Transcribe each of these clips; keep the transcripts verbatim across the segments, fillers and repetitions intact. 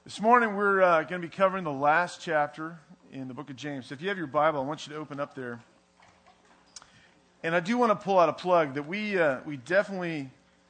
This morning we're uh, going to be covering the last chapter in the book of James. So if you have your Bible, I want you to open up there. And I do want to pull out a plug that we uh, we definitely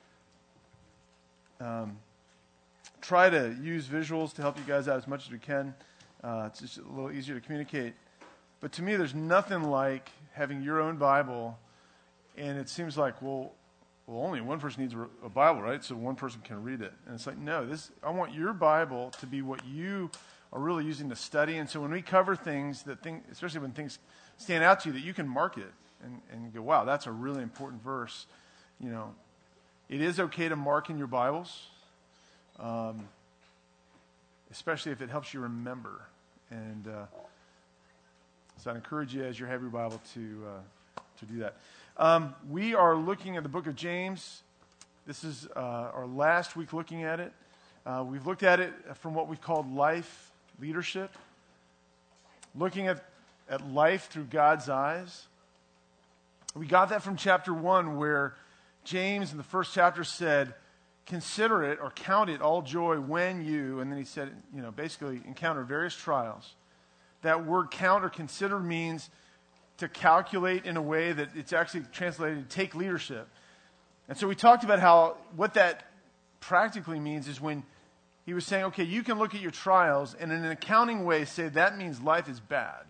um, try to use visuals to help you guys out as much as we can. Uh, it's just a little easier to communicate. But to me, there's nothing like having your own Bible, and it seems like, well, well, only one person needs a Bible, right? So one person can read it. And it's like, no, this. I want your Bible to be what you are really using to study. And so when we cover things, that thing, especially when things stand out to you, that you can mark it and, and go, wow, that's a really important verse. You know, it is okay to mark in your Bibles, um, especially if it helps you remember. And uh, so I encourage you as you have your Bible to uh, to do that. Um, we are looking at the book of James. This is uh, our last week looking at it. Uh, we've looked at it from what we've called life leadership, looking at, at life through God's eyes. We got that from chapter one, where James in the first chapter said, consider it or count it all joy when you, and then he said, you know, basically encounter various trials. That word count or consider means to calculate in a way that it's actually translated to take leadership. And so we talked about how what that practically means is when he was saying, okay, you can look at your trials and in an accounting way say that means life is bad.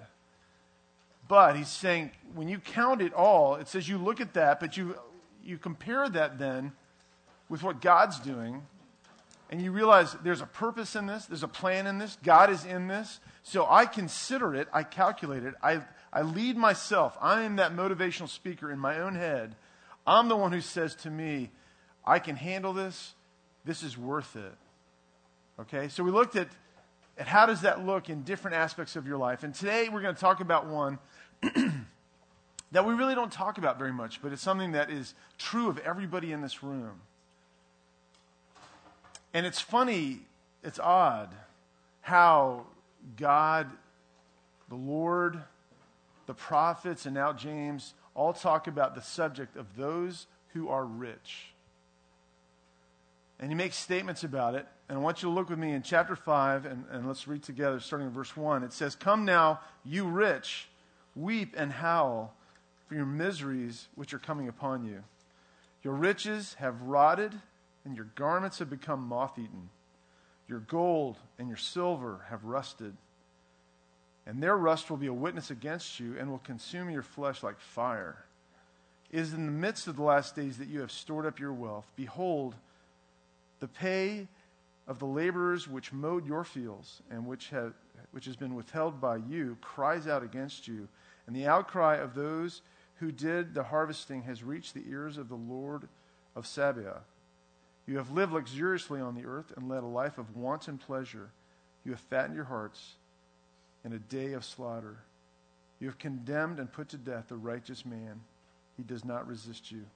But he's saying when you count it all, it says you look at that, but you you compare that then with what God's doing, and you realize there's a purpose in this, there's a plan in this, God is in this. So I consider it, I calculate it, I I lead myself. I am that motivational speaker in my own head. I'm the one who says to me, I can handle this. This is worth it. Okay? So we looked at, at how does that look in different aspects of your life. And today we're going to talk about one that we really don't talk about very much, but it's something that is true of everybody in this room. And it's funny, it's odd how God, the Lord, the prophets, and now James, all talk about the subject of those who are rich. And he makes statements about it. And I want you to look with me in chapter five, and, and let's read together, starting in verse one. It says, come now, you rich, weep and howl for your miseries which are coming upon you. Your riches have rotted, and your garments have become moth-eaten. Your gold and your silver have rusted, and their rust will be a witness against you and will consume your flesh like fire. It is in the midst of the last days that you have stored up your wealth. Behold, the pay of the laborers which mowed your fields and which have which has been withheld by you cries out against you, and the outcry of those who did the harvesting has reached the ears of the Lord of Sabaoth. You have lived luxuriously on the earth and led a life of wanton pleasure. You have fattened your hearts in a day of slaughter. You have condemned and put to death the righteous man. He does not resist you.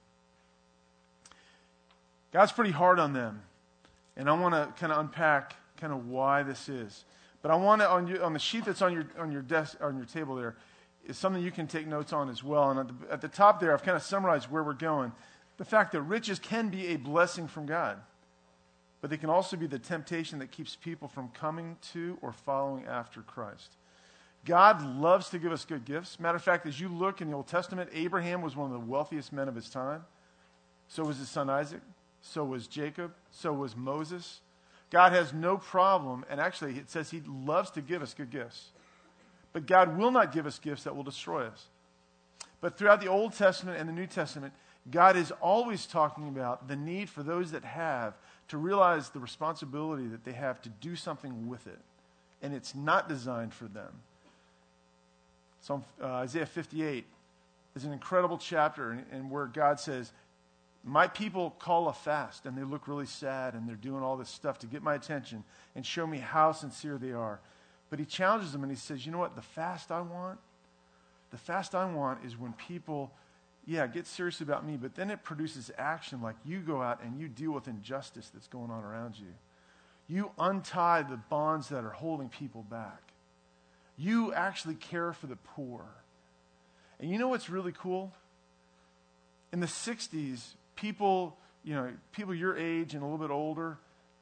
God's pretty hard on them. And I want to kind of unpack kind of why this is. But I want to, on, you, on the sheet that's on your on your desk, on your table there, is something you can take notes on as well. And at the, at the top there, I've kind of summarized where we're going. The fact that riches can be a blessing from God, but they can also be the temptation that keeps people from coming to or following after Christ. God loves to give us good gifts. Matter of fact, as you look in the Old Testament, Abraham was one of the wealthiest men of his time. So was his son Isaac. So was Jacob. So was Moses. God has no problem, and actually it says he loves to give us good gifts. But God will not give us gifts that will destroy us. But throughout the Old Testament and the New Testament, God is always talking about the need for those that have to realize the responsibility that they have to do something with it. And it's not designed for them. So uh, Isaiah fifty-eight is an incredible chapter in, in where God says, my people call a fast and they look really sad and they're doing all this stuff to get my attention and show me how sincere they are. But he challenges them and he says, you know what, the fast I want, the fast I want is when people, yeah, get serious about me, but then it produces action, like you go out and you deal with injustice that's going on around you. You untie the bonds that are holding people back. You actually care for the poor. And you know what's really cool? In the sixties, people, you know, people your age and a little bit older,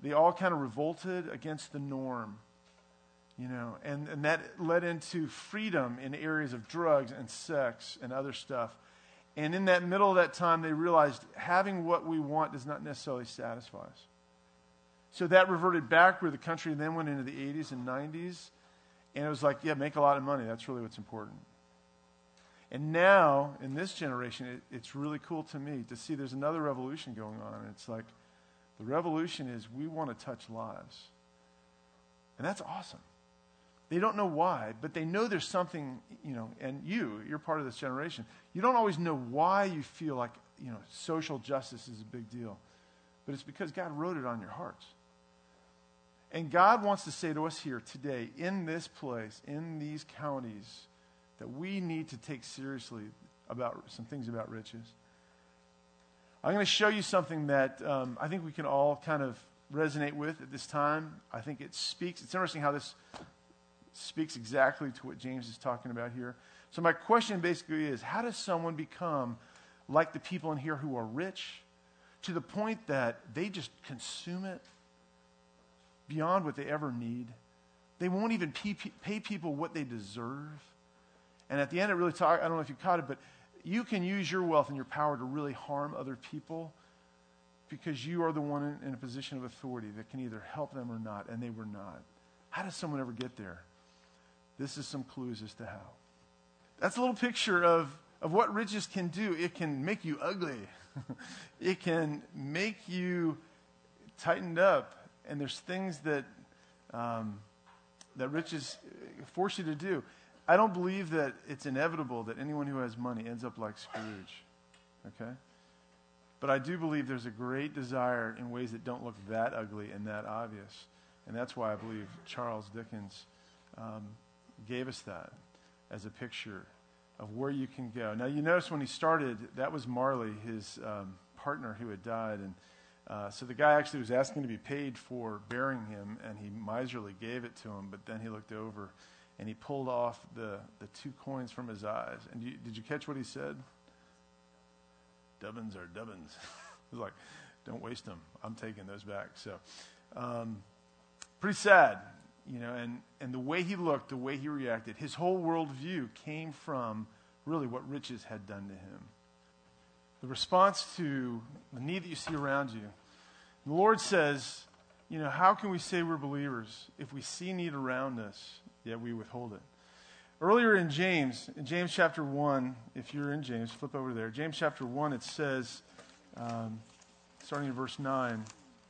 they all kind of revolted against the norm, you know, and, and that led into freedom in areas of drugs and sex and other stuff. And in that middle of that time, they realized having what we want does not necessarily satisfy us. So that reverted back where the country then went into the eighties and nineties, and it was like, yeah, make a lot of money. That's really what's important. And now, in this generation, it, it's really cool to me to see there's another revolution going on. And it's like, the revolution is we want to touch lives. And that's awesome. They don't know why, but they know there's something, you know, and you, you're part of this generation. You don't always know why you feel like, you know, social justice is a big deal. But it's because God wrote it on your hearts. And God wants to say to us here today, in this place, in these counties, that we need to take seriously about some things about riches. I'm going to show you something that um, I think we can all kind of resonate with at this time. I think it speaks. It's interesting how this speaks exactly to what James is talking about here. So my question basically is, how does someone become like the people in here who are rich to the point that they just consume it beyond what they ever need? They won't even pay people what they deserve. And at the end, it really talk, I don't know if you caught it, but you can use your wealth and your power to really harm other people because you are the one in, in a position of authority that can either help them or not, and they were not. How does someone ever get there? This is some clues as to how. That's a little picture of, of what riches can do. It can make you ugly. It can make you tightened up. And there's things that um, that riches force you to do. I don't believe that it's inevitable that anyone who has money ends up like Scrooge. Okay? But I do believe there's a great desire in ways that don't look that ugly and that obvious. And that's why I believe Charles Dickens um, gave us that as a picture of where you can go. Now, you notice when he started, that was Marley, his um, partner who had died. And uh, so the guy actually was asking to be paid for burying him, and he miserly gave it to him. But then he looked over, and he pulled off the, the two coins from his eyes. And you, did you catch what he said? Dubbins are dubbins. He was like, don't waste them. I'm taking those back. So um, pretty sad, you know, and, and the way he looked, the way he reacted, his whole worldview came from really what riches had done to him. The response to the need that you see around you. The Lord says, you know, how can we say we're believers if we see need around us, yet we withhold it? Earlier in James, in James chapter one, if you're in James, flip over there. James chapter one, it says, um, starting in verse nine,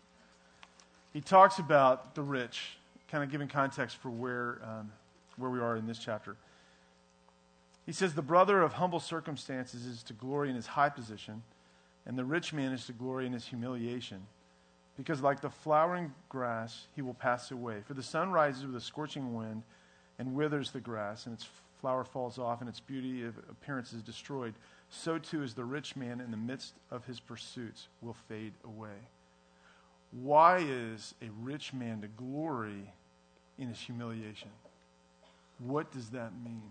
he talks about the rich, kind of giving context for where um, where we are in this chapter. He says, the brother of humble circumstances is to glory in his high position, and the rich man is to glory in his humiliation. Because like the flowering grass, he will pass away. For the sun rises with a scorching wind and withers the grass, and its flower falls off, and its beauty of appearance is destroyed. So too is the rich man in the midst of his pursuits will fade away. Why is a rich man to glory in his humiliation? What does that mean?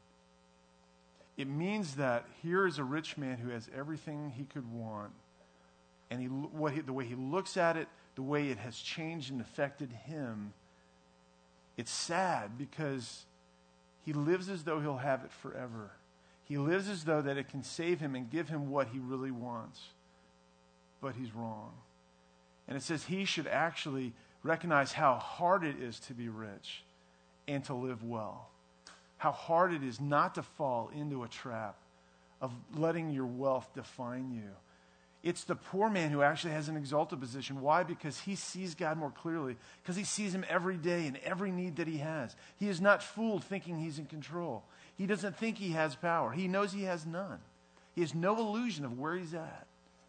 It means that here is a rich man who has everything he could want, and he, what he, the way he looks at it, the way it has changed and affected him, it's sad because he lives as though he'll have it forever. He lives as though that it can save him and give him what he really wants. But he's wrong. And it says he should actually recognize how hard it is to be rich and to live well. How hard it is not to fall into a trap of letting your wealth define you. It's the poor man who actually has an exalted position. Why? Because he sees God more clearly. Because he sees him every day in every need that he has. He is not fooled thinking he's in control. He doesn't think he has power. He knows he has none. He has no illusion of where he's at.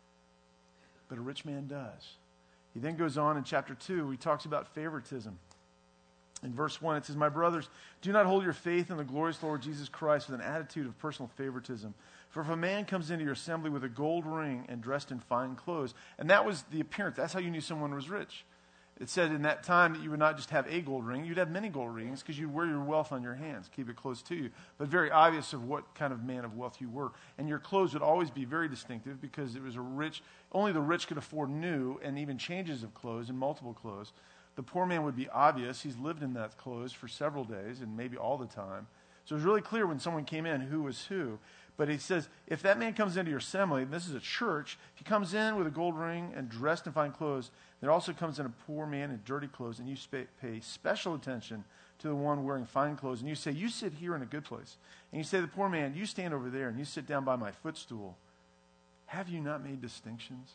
But a rich man does. He then goes on in chapter two. He talks about favoritism. In verse one, it says, my brothers, do not hold your faith in the glorious Lord Jesus Christ with an attitude of personal favoritism. For if a man comes into your assembly with a gold ring and dressed in fine clothes, and that was the appearance, that's how you knew someone was rich. It said in that time that you would not just have a gold ring, you'd have many gold rings because you'd wear your wealth on your hands, keep it close to you. But very obvious of what kind of man of wealth you were. And your clothes would always be very distinctive because it was a rich, only the rich could afford new and even changes of clothes and multiple clothes. The poor man would be obvious. He's lived in that clothes for several days and maybe all the time. So it was really clear when someone came in who was who. But he says, if that man comes into your assembly, and this is a church, if he comes in with a gold ring and dressed in fine clothes, there also comes in a poor man in dirty clothes, and you sp- pay special attention to the one wearing fine clothes. And you say, you sit here in a good place. And you say to the poor man, you stand over there, and you sit down by my footstool. Have you not made distinctions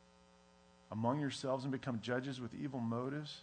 among yourselves and become judges with evil motives?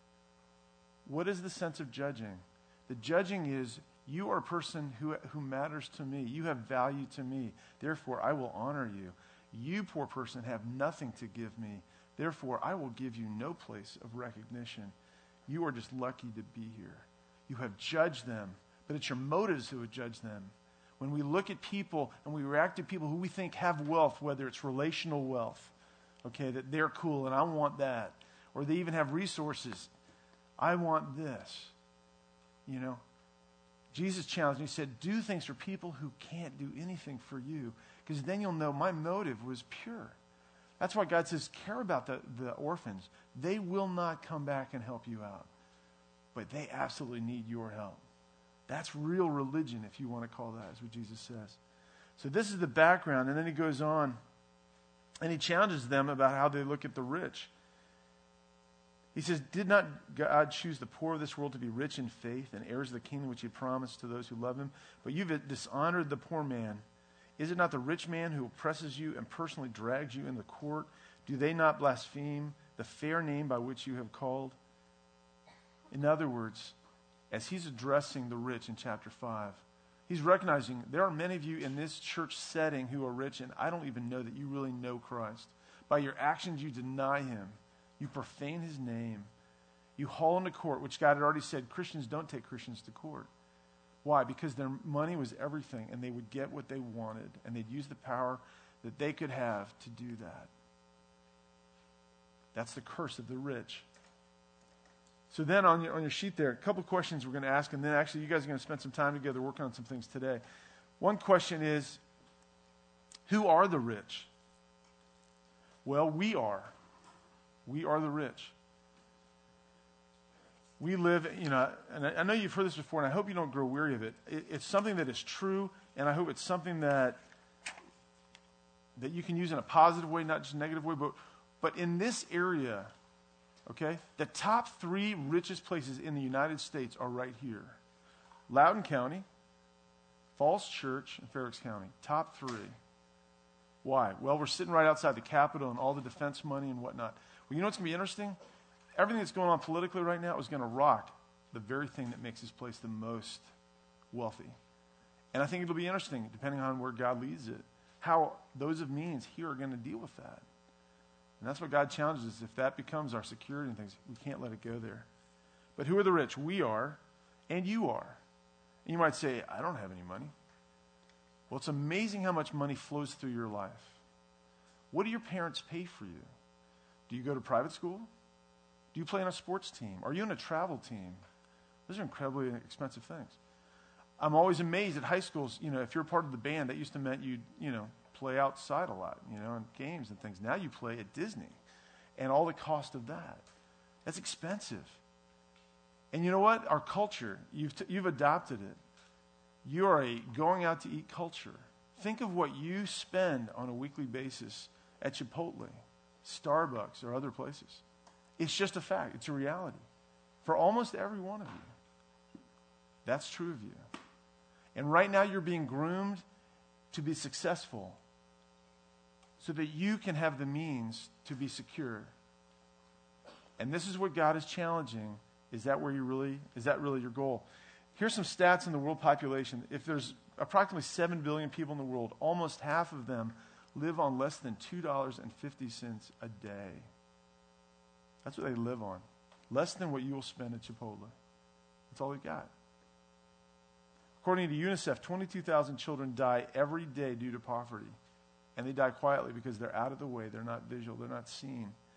What is the sense of judging? The judging is, you are a person who, who matters to me. You have value to me. Therefore, I will honor you. You, poor person, have nothing to give me. Therefore, I will give you no place of recognition. You are just lucky to be here. You have judged them, but it's your motives who would judge them. When we look at people and we react to people who we think have wealth, whether it's relational wealth, okay, that they're cool and I want that, or they even have resources, I want this, you know. Jesus challenged me. He said, do things for people who can't do anything for you, because then you'll know my motive was pure. That's why God says, care about the, the orphans. They will not come back and help you out, but they absolutely need your help. That's real religion, if you want to call that, is what Jesus says. So this is the background, and then he goes on, and he challenges them about how they look at the rich. He says, did not God choose the poor of this world to be rich in faith and heirs of the kingdom which he promised to those who love him? But you've dishonored the poor man. Is it not the rich man who oppresses you and personally drags you in the court? Do they not blaspheme the fair name by which you have called? In other words, as he's addressing the rich in chapter five, he's recognizing there are many of you in this church setting who are rich, and I don't even know that you really know Christ. By your actions, you deny him. You profane his name. You haul him to court, which God had already said Christians don't take Christians to court. Why? Because their money was everything, and they would get what they wanted, and they'd use the power that they could have to do that. That's the curse of the rich. So then on your, on your sheet there, a couple of questions we're going to ask, and then actually you guys are going to spend some time together working on some things today. One question is, who are the rich? Well, we are. We are the rich. We live, you know, and I know you've heard this before, and I hope you don't grow weary of it. it. It's something that is true, and I hope it's something that that you can use in a positive way, not just a negative way. But, but in this area, okay, the top three richest places in the United States are right here. Loudoun County, Falls Church, and Fair Oaks County. Top three. Why? Well, we're sitting right outside the Capitol and all the defense money and whatnot. Well, you know what's going to be interesting? Everything that's going on politically right now is going to rock the very thing that makes this place the most wealthy. And I think it'll be interesting, depending on where God leads it, how those of means here are going to deal with that. And that's what God challenges us. If that becomes our security and things, we can't let it go there. But who are the rich? We are, and you are. And you might say, I don't have any money. Well, it's amazing how much money flows through your life. What do your parents pay for you? Do you go to private school? Do you play on a sports team? Are you in a travel team? Those are incredibly expensive things. I'm always amazed at high schools, you know, if you're part of the band, that used to mean you'd, you know, play outside a lot, you know, in games and things. Now you play at Disney and all the cost of that. That's expensive. And you know what? Our culture, you've, t- you've adopted it. You are a going out to eat culture. Think of what you spend on a weekly basis at Chipotle, Starbucks, or other places. It's just a fact. It's a reality for almost every one of you. That's true of you. And right now you're being groomed to be successful so that you can have the means to be secure. And this is what God is challenging. Is that where you really, is that really your goal? Here's some stats in the world population. If there's approximately seven billion people in the world, almost half of them live on less than two dollars and fifty cents a day. That's what they live on. Less than what you will spend at Chipotle. That's all they got. According to UNICEF, twenty-two thousand children die every day due to poverty. And they die quietly because they're out of the way. They're not visual. They're not seen.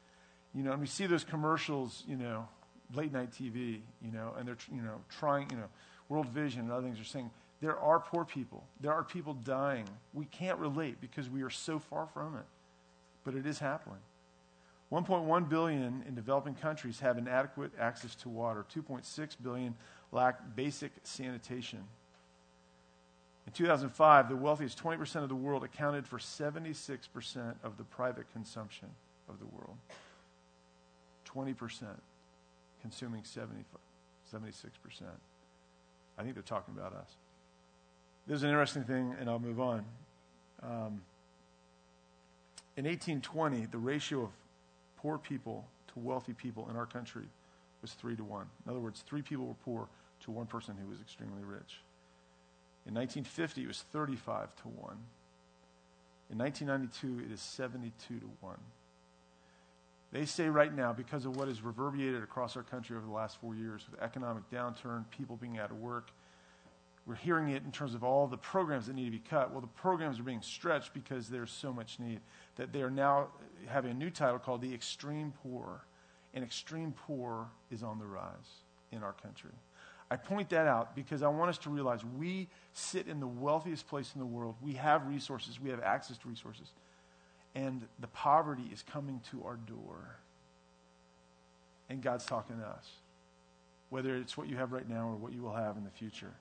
You know, and we see those commercials, you know, late night T V, you know, and they're, you know, trying, you know, World Vision and other things are saying, there are poor people. There are people dying. We can't relate because we are so far from it. But it is happening. one point one billion in developing countries have inadequate access to water. two point six billion lack basic sanitation. In two thousand five, the wealthiest twenty percent of the world accounted for seventy-six percent of the private consumption of the world. twenty percent consuming seventy, seventy-six percent. I think they're talking about us. There's an interesting thing, and I'll move on. Um, in eighteen twenty, the ratio of poor people to wealthy people in our country was three to one. In other words, three people were poor to one person who was extremely rich. In nineteen fifty, it was thirty-five to one. In nineteen ninety-two, it is seventy-two to one. They say right now, because of what has reverberated across our country over the last four years with economic downturn, people being out of work, we're hearing it in terms of all the programs that need to be cut. Well, the programs are being stretched because there's so much need that they are now having a new title called the extreme poor. And extreme poor is on the rise in our country. I point that out because I want us to realize we sit in the wealthiest place in the world. We have resources. We have access to resources. And the poverty is coming to our door. And God's talking to us, whether it's what you have right now or what you will have in the future.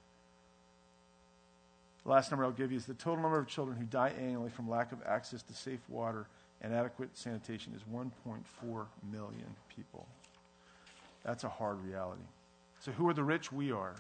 The last number I'll give you is the total number of children who die annually from lack of access to safe water and adequate sanitation is one point four million people. That's a hard reality. So who are the rich? We are.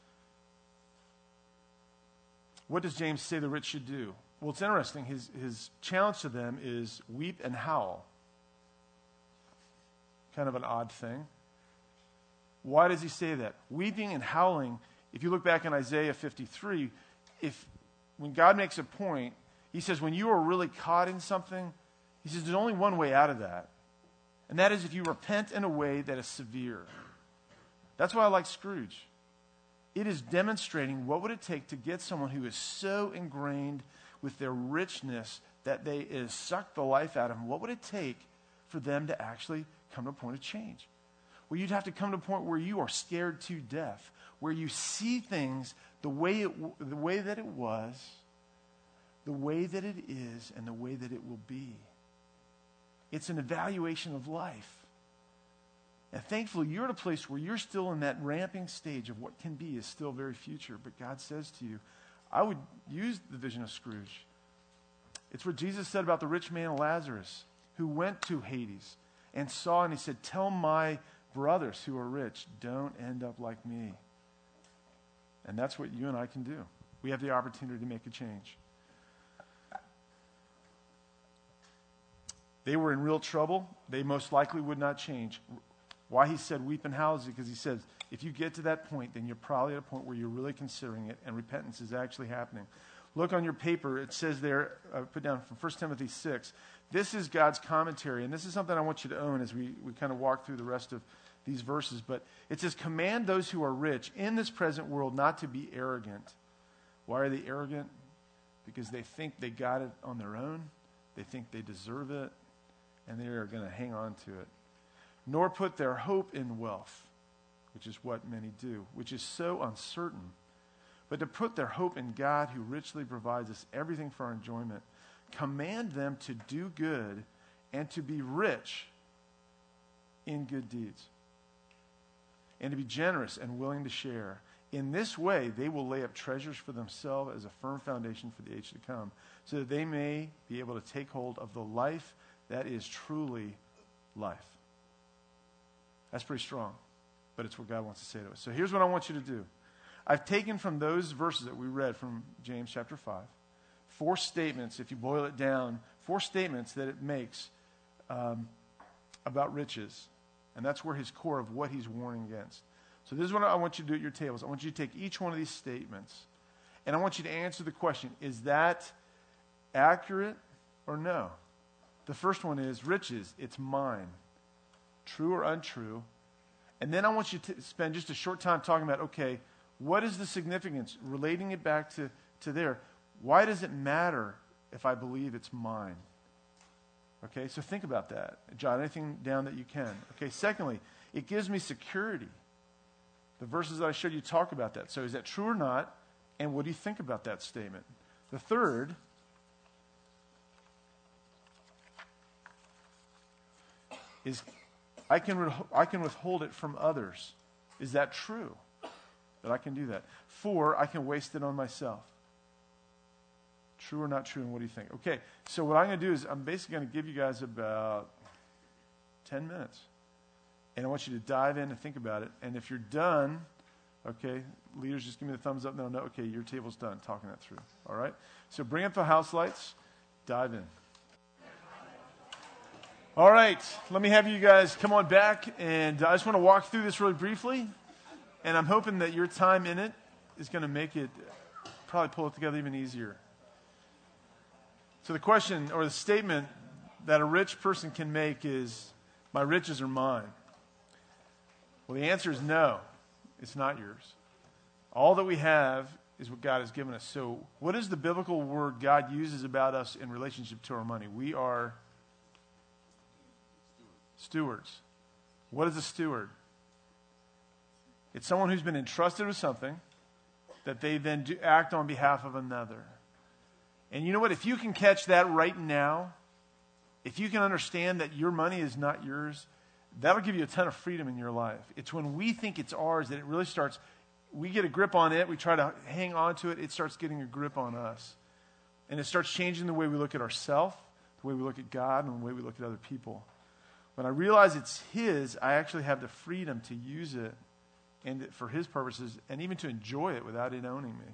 What does James say the rich should do? Well, it's interesting. His, his challenge to them is weep and howl. Kind of an odd thing. Why does he say that? Weeping and howling, if you look back in Isaiah fifty-three, if when God makes a point, he says when you are really caught in something, he says there's only one way out of that. And that is if you repent in a way that is severe. That's why I like Scrooge. It is demonstrating what would it take to get someone who is so ingrained with their richness that they it has sucked the life out of them. What would it take for them to actually come to a point of change? Well, you'd have to come to a point where you are scared to death, where you see things the way it, the way that it was, the way that it is, and the way that it will be. It's an evaluation of life. And thankfully, you're at a place where you're still in that ramping stage of what can be is still very future. But God says to you, I would use the vision of Scrooge. It's what Jesus said about the rich man Lazarus, who went to Hades and saw, and he said, tell my brothers who are rich, don't end up like me. And that's what you and I can do. We have the opportunity to make a change. They were in real trouble. They most likely would not change. Why he said weep and howl is because he says, if you get to that point, then you're probably at a point where you're really considering it and repentance is actually happening. Look on your paper. It says there, uh, put down from First Timothy six. This is God's commentary, and this is something I want you to own as we, we kind of walk through the rest of these verses. But it says, command those who are rich in this present world not to be arrogant. Why are they arrogant? Because they think they got it on their own. They think they deserve it, and they are going to hang on to it. Nor put their hope in wealth, which is what many do, which is so uncertain, but to put their hope in God who richly provides us everything for our enjoyment. Command them to do good and to be rich in good deeds, and to be generous and willing to share. In this way, they will lay up treasures for themselves as a firm foundation for the age to come, so that they may be able to take hold of the life that is truly life. That's pretty strong, but it's what God wants to say to us. So here's what I want you to do. I've taken from those verses that we read from James chapter five, four statements, if you boil it down, four statements that it makes um, about riches. And that's where his core of what he's warning against. So this is what I want you to do at your tables. I want you to take each one of these statements, and I want you to answer the question, is that accurate or no? The first one is riches, it's mine. True or untrue? And then I want you to spend just a short time talking about, okay, what is the significance? Relating it back to, to there. Why does it matter if I believe it's mine? Okay, so think about that. Jot anything down that you can. Okay, secondly, it gives me security. The verses that I showed you talk about that. So is that true or not? And what do you think about that statement? The third is I can, re- I can withhold it from others. Is that true? That I can do that. Four, I can waste it on myself. True or not true, and what do you think? Okay, so what I'm going to do is I'm basically going to give you guys about ten minutes. And I want you to dive in and think about it. And if you're done, okay, leaders, just give me the thumbs up. No, no, okay, your table's done talking that through. All right? So bring up the house lights. Dive in. All right, let me have you guys come on back. And I just want to walk through this really briefly. And I'm hoping that your time in it is going to make it, probably pull it together even easier. So the question or the statement that a rich person can make is, my riches are mine. Well, the answer is no, it's not yours. All that we have is what God has given us. So what is the biblical word God uses about us in relationship to our money? We are stewards. What is a steward? It's someone who's been entrusted with something that they then do act on behalf of another. And you know what? If you can catch that right now, if you can understand that your money is not yours, that'll give you a ton of freedom in your life. It's when we think it's ours that it really starts, we get a grip on it, we try to hang on to it, it starts getting a grip on us. And it starts changing the way we look at ourselves, the way we look at God, and the way we look at other people. When I realize it's His, I actually have the freedom to use it and for His purposes, and even to enjoy it without it owning me.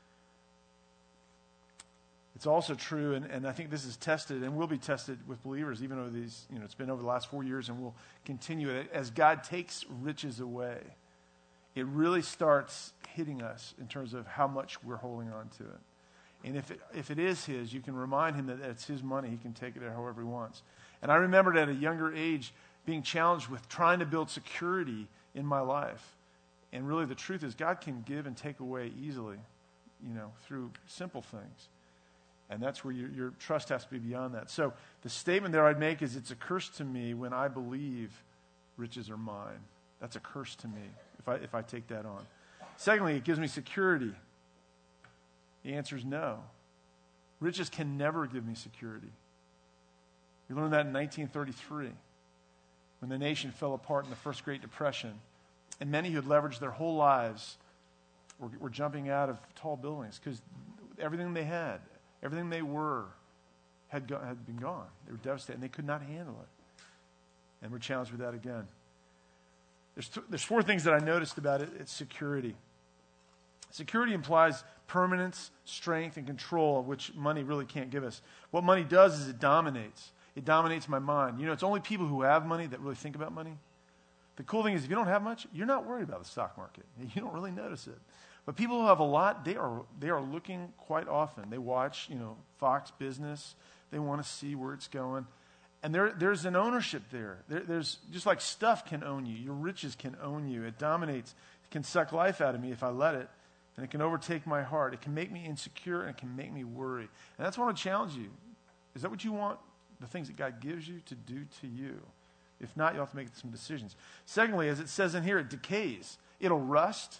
It's also true, and, and I think this is tested and will be tested with believers, even over these, you know, it's been over the last four years and will continue it. As God takes riches away, it really starts hitting us in terms of how much we're holding on to it. And if it, if it is His, you can remind Him that it's His money. He can take it however He wants. And I remembered at a younger age being challenged with trying to build security in my life. And really the truth is God can give and take away easily, you know, through simple things. And that's where your, your trust has to be beyond that. So the statement there I'd make is, it's a curse to me when I believe riches are mine. That's a curse to me if I if I take that on. Secondly, it gives me security. The answer is no. Riches can never give me security. We learned that in nineteen thirty-three when the nation fell apart in the first Great Depression. And many who had leveraged their whole lives were, were jumping out of tall buildings because everything they had, everything they were had, go, had been gone. They were devastated, and they could not handle it. And we're challenged with that again. There's, th- there's four things that I noticed about it. It's security. Security implies permanence, strength, and control, which money really can't give us. What money does is it dominates. It dominates my mind. You know, it's only people who have money that really think about money. The cool thing is, if you don't have much, you're not worried about the stock market. You don't really notice it. But people who have a lot, they are they are looking quite often. They watch, you know, Fox Business. They want to see where it's going. And there there's an ownership there. there. There's just like stuff can own you. Your riches can own you. It dominates. It can suck life out of me if I let it. And it can overtake my heart. It can make me insecure, and it can make me worry. And that's what I want to challenge you. Is that what you want the things that God gives you to do to you? If not, you'll have to make some decisions. Secondly, as it says in here, it decays. It'll rust.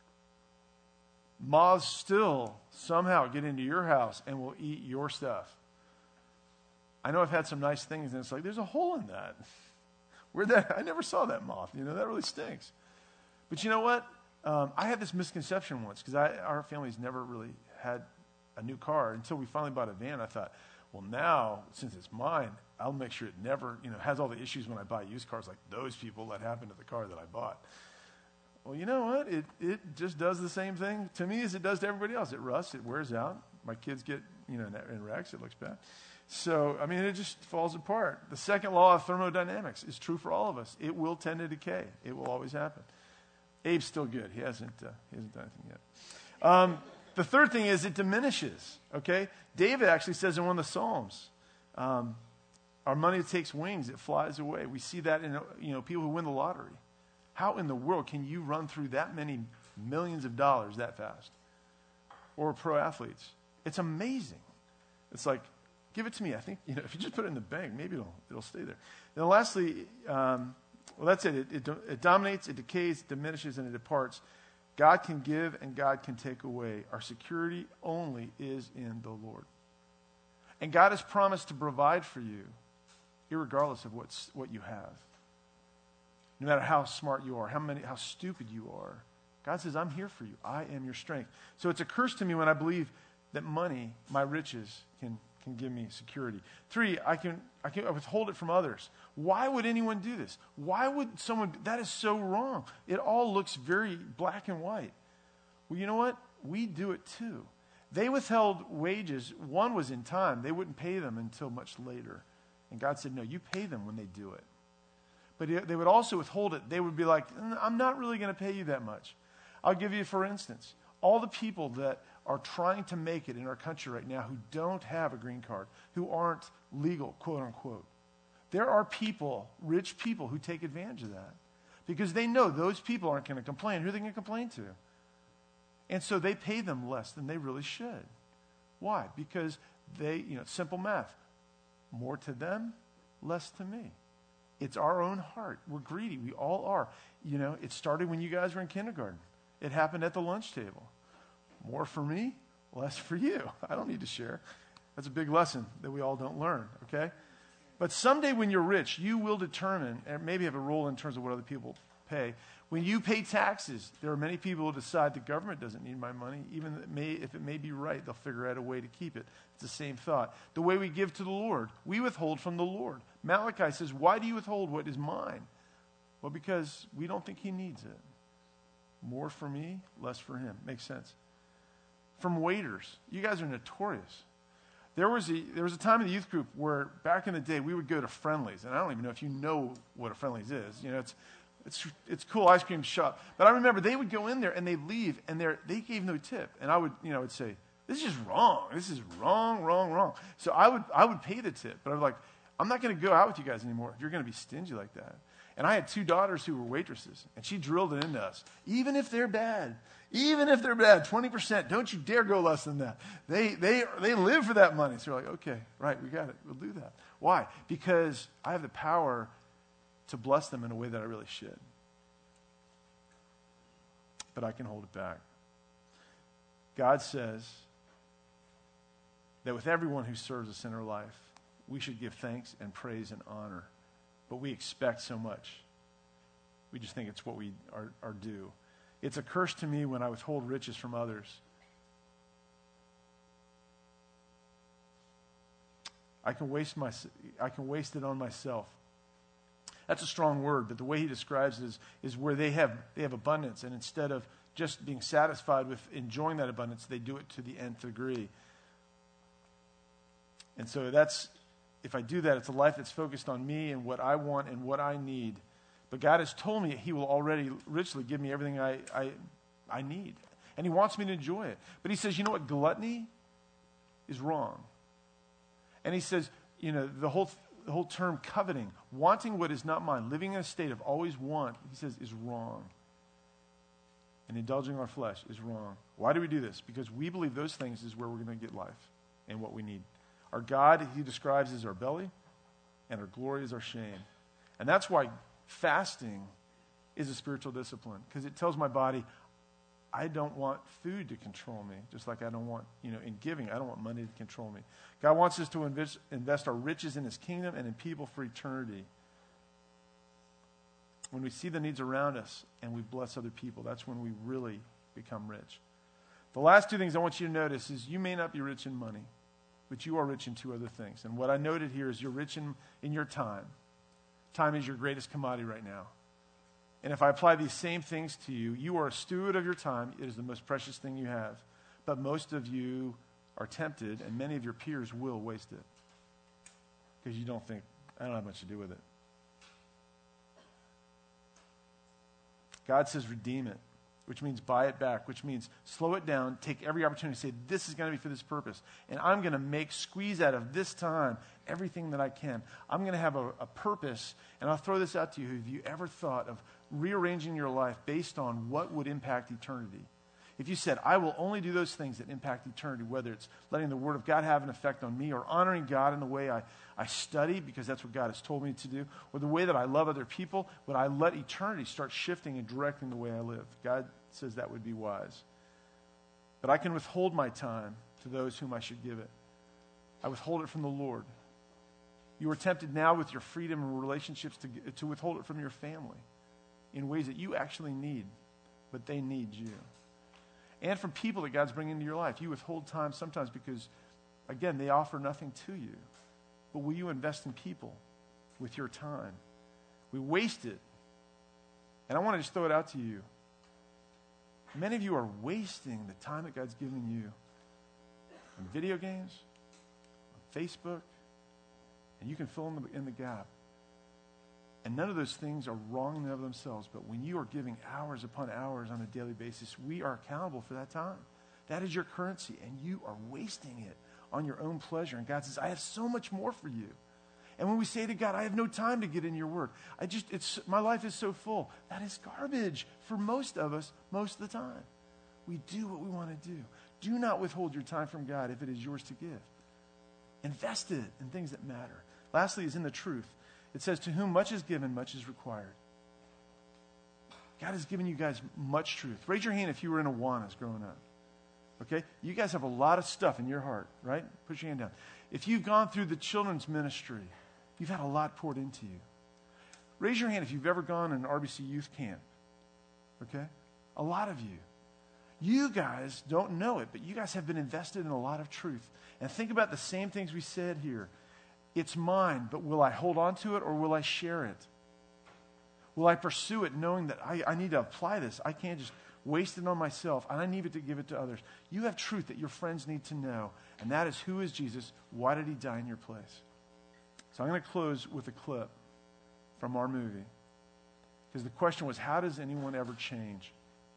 Moths still somehow get into your house and will eat your stuff. I know I've had some nice things, and it's like, there's a hole in that. Where'd that? I never saw that moth. You know, that really stinks. But you know what? Um, I had this misconception once, because our family's never really had a new car until we finally bought a van. I thought, well, now, since it's mine, I'll make sure it never, you know, has all the issues when I buy used cars like those people that happened to the car that I bought. Well, you know what? It it just does the same thing to me as it does to everybody else. It rusts, it wears out. My kids get, you know, in wrecks, it looks bad. So, I mean, it just falls apart. The second law of thermodynamics is true for all of us. It will tend to decay. It will always happen. Abe's still good. He hasn't, uh, he hasn't done anything yet. Um, the third thing is it diminishes, okay? David actually says in one of the Psalms, um, our money takes wings, it flies away. We see that in, you know, people who win the lottery. How in the world can you run through that many millions of dollars that fast? Or pro athletes. It's amazing. It's like, give it to me. I think, you know, if you just put it in the bank, maybe it'll, it'll stay there. And then lastly, um, well, that's it. It, it. it dominates, it decays, it diminishes, and it departs. God can give and God can take away. Our security only is in the Lord. And God has promised to provide for you, irregardless of what's, what you have. No matter how smart you are, how many, how stupid you are. God says, I'm here for you. I am your strength. So it's a curse to me when I believe that money, my riches, can, can give me security. Three, I can, I can withhold it from others. Why would anyone do this? Why would someone, that is so wrong. It all looks very black and white. Well, you know what? We do it too. They withheld wages. One was in time. They wouldn't pay them until much later. And God said, no, you pay them when they do it. But they would also withhold it. They would be like, I'm not really going to pay you that much. I'll give you, for instance, all the people that are trying to make it in our country right now who don't have a green card, who aren't legal, quote unquote. There are people, rich people, who take advantage of that because they know those people aren't going to complain. Who are they going to complain to? And so they pay them less than they really should. Why? Because they, you know, simple math. More to them, less to me. It's our own heart. We're greedy. We all are. You know, it started when you guys were in kindergarten. It happened at the lunch table. More for me, less for you. I don't need to share. That's a big lesson that we all don't learn, okay? But someday when you're rich, you will determine, and maybe have a role in terms of what other people pay. When you pay taxes, there are many people who decide the government doesn't need my money. Even if it may, if it may be right, they'll figure out a way to keep it. It's the same thought. The way we give to the Lord, we withhold from the Lord. Malachi says, why do you withhold what is mine? Well, because we don't think he needs it. More for me, less for him. Makes sense. From waiters, you guys are notorious. There was a there was a time in the youth group where back in the day we would go to Friendly's, and I don't even know if you know what a Friendly's is. You know, it's it's it's cool ice cream shop. But I remember they would go in there and they'd leave, and they they gave no tip, and I would you know would say, this is just wrong. This is wrong, wrong, wrong. So I would I would pay the tip, but I was like, I'm not going to go out with you guys anymore if you're going to be stingy like that. And I had two daughters who were waitresses, and she drilled it into us. Even if they're bad, even if they're bad, twenty percent, don't you dare go less than that. They they they live for that money. So we're like, okay, right, we got it. We'll do that. Why? Because I have the power to bless them in a way that I really should. But I can hold it back. God says that with everyone who serves us in our life, we should give thanks and praise and honor. But we expect so much. We just think it's what we are, are due. It's a curse to me when I withhold riches from others. I can waste my, I can waste it on myself. That's a strong word, but the way he describes it is, is where they have, they have abundance, and instead of just being satisfied with enjoying that abundance, they do it to the nth degree. And so that's, if I do that, it's a life that's focused on me and what I want and what I need. But God has told me he will already richly give me everything I, I, I need. And he wants me to enjoy it. But he says, you know what? Gluttony is wrong. And he says, you know, the whole, the whole term coveting, wanting what is not mine, living in a state of always want, he says, is wrong. And indulging our flesh is wrong. Why do we do this? Because we believe those things is where we're going to get life and what we need. Our God, he describes as our belly, and our glory is our shame. And that's why fasting is a spiritual discipline, because it tells my body, I don't want food to control me, just like I don't want, you know, in giving, I don't want money to control me. God wants us to invest, invest our riches in his kingdom and in people for eternity. When we see the needs around us and we bless other people, that's when we really become rich. The last two things I want you to notice is you may not be rich in money, but you are rich in two other things. And what I noted here is you're rich in, in your time. Time is your greatest commodity right now. And if I apply these same things to you, you are a steward of your time. It is the most precious thing you have. But most of you are tempted, and many of your peers will waste it. Because you don't think, I don't have much to do with it. God says redeem it, which means buy it back, which means slow it down, take every opportunity to say, this is going to be for this purpose. And I'm going to make, squeeze out of this time everything that I can. I'm going to have a, a purpose, and I'll throw this out to you. Have you ever thought of rearranging your life based on what would impact eternity? if you said, I will only do those things that impact eternity, whether it's letting the Word of God have an effect on me or honoring God in the way I, I study, because that's what God has told me to do, or the way that I love other people, would I let eternity start shifting and directing the way I live? God says that would be wise. But I can withhold my time to those whom I should give it. I withhold it from the Lord. You are tempted now with your freedom and relationships to, to withhold it from your family in ways that you actually need, but they need you. And from people that God's bringing into your life. You withhold time sometimes because, again, they offer nothing to you. But will you invest in people with your time? We waste it. And I want to just throw it out to you. Many of you are wasting the time that God's given you on video games, on Facebook, and you can fill in the, in the gap. And none of those things are wrong in and of themselves, but when you are giving hours upon hours on a daily basis, we are accountable for that time. That is your currency, and you are wasting it on your own pleasure. And God says, I have so much more for you. And when we say to God, I have no time to get in your word, I just, it's, my life is so full. That is garbage for most of us most of the time. We do what we want to do. Do not withhold your time from God if it is yours to give. Invest it in things that matter. Lastly is in the truth. It says, to whom much is given, much is required. God has given you guys much truth. Raise your hand if you were in Awanas growing up. Okay? You guys have a lot of stuff in your heart, right? Put your hand down. If you've gone through the children's ministry, you've had a lot poured into you. Raise your hand if you've ever gone in an R B C youth camp. Okay? A lot of you. You guys don't know it, but you guys have been invested in a lot of truth. And think about the same things we said here. It's mine, but will I hold on to it or will I share it? Will I pursue it knowing that I, I need to apply this? I can't just waste it on myself, and I need it to give it to others. You have truth that your friends need to know, and that is, who is Jesus? Why did he die in your place? So I'm going to close with a clip from our movie, because the question was, how does anyone ever change?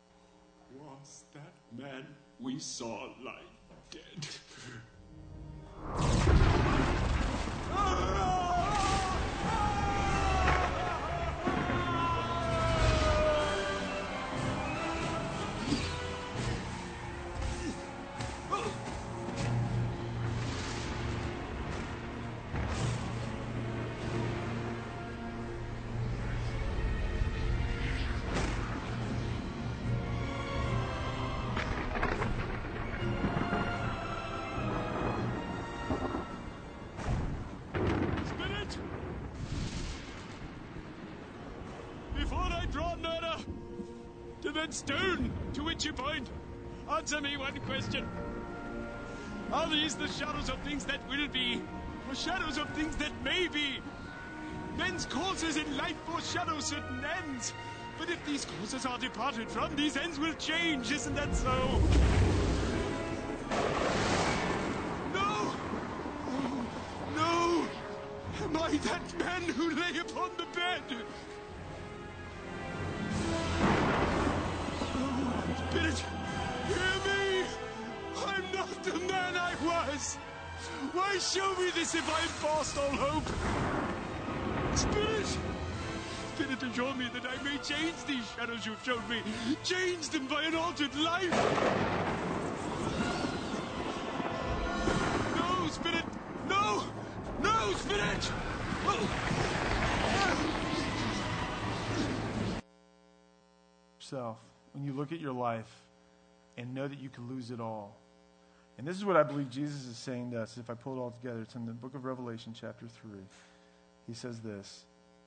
Was that man we saw lie dead? Stone to which you point. Answer me one question. Are these the shadows of things that will be, or shadows of things that may be? Men's causes in life foreshadow certain ends. But if these causes are departed from, these ends will change. Isn't that so? No! Oh, no! Am I that man who lay upon the bed? Spirit, hear me! I'm not the man I was! Why show me this if I've lost all hope? Spirit! Spirit, assure me that I may change these shadows you've shown me. Change them by an altered life! No, Spirit! No! No, Spirit! Self. When you look at your life and know that you can lose it all. And this is what I believe Jesus is saying to us. If I pull it all together, it's in the book of Revelation, chapter three. He says this: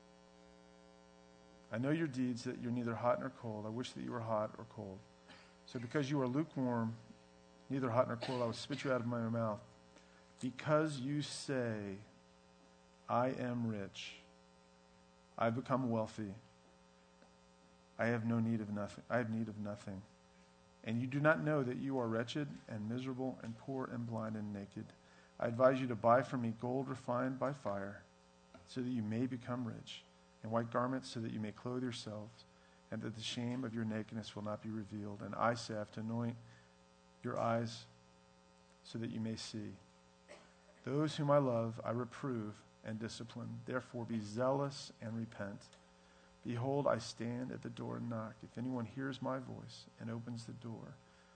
I know your deeds, that you're neither hot nor cold. I wish that you were hot or cold. So because you are lukewarm, neither hot nor cold, I will spit you out of my mouth. Because you say, I am rich, I've become wealthy, I have no need of nothing. I have need of nothing. And you do not know that you are wretched and miserable and poor and blind and naked. I advise you to buy from me gold refined by fire, so that you may become rich, and white garments so that you may clothe yourselves, and that the shame of your nakedness will not be revealed, and eye salve to anoint your eyes so that you may see. Those whom I love I reprove and discipline. Therefore be zealous and repent. Behold, I stand at the door and knock. If anyone hears my voice and opens the door,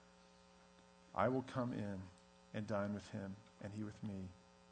I will come in and dine with him and he with me.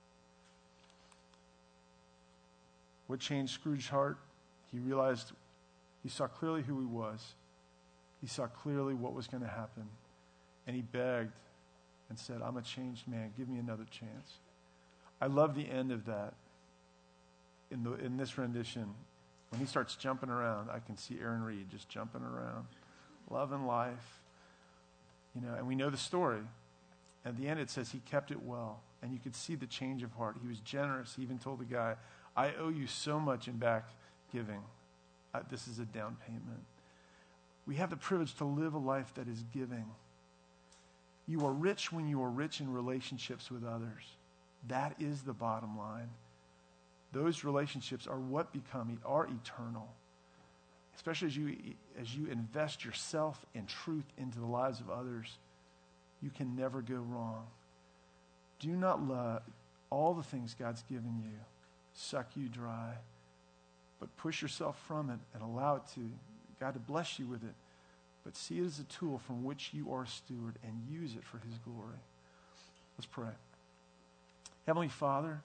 What changed Scrooge's heart? He realized, he saw clearly who he was. He saw clearly what was going to happen. And he begged and said, I'm a changed man. Give me another chance. I love the end of that. In the in this rendition, when he starts jumping around, I can see Aaron Reed just jumping around. Love and life. You know, and we know the story. At the end it says he kept it well. And you could see the change of heart. He was generous. He even told the guy, I owe you so much in back giving. Uh, this is a down payment. We have the privilege to live a life that is giving. You are rich when you are rich in relationships with others. That is the bottom line. Those relationships are what become, are eternal. Especially as you, as you invest yourself and truth into the lives of others, you can never go wrong. Do not let all the things God's given you suck you dry, but push yourself from it and allow it to, God to bless you with it. But see it as a tool from which you are a steward and use it for his glory. Let's pray. Heavenly Father,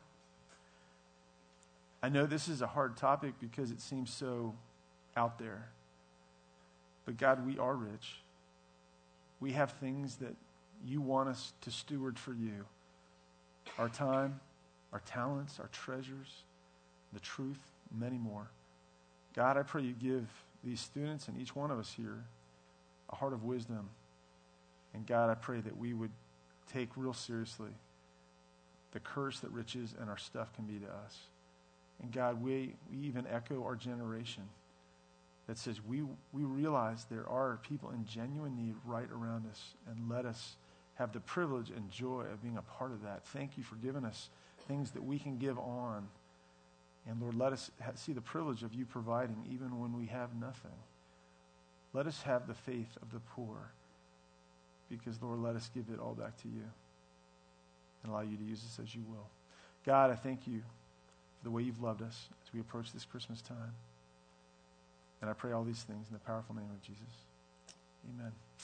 I know this is a hard topic because it seems so out there. But God, we are rich. We have things that you want us to steward for you. Our time, our talents, our treasures, the truth, many more. God, I pray you give these students and each one of us here a heart of wisdom. And God, I pray that we would take real seriously the curse that riches and our stuff can be to us. And God, we, we even echo our generation that says we, we realize there are people in genuine need right around us, and let us have the privilege and joy of being a part of that. Thank you for giving us things that we can give on. And Lord, let us ha- see the privilege of you providing even when we have nothing. Let us have the faith of the poor, because Lord, let us give it all back to you and allow you to use us as you will. God, I thank you for the way you've loved us as we approach this Christmas time. And I pray all these things in the powerful name of Jesus. Amen.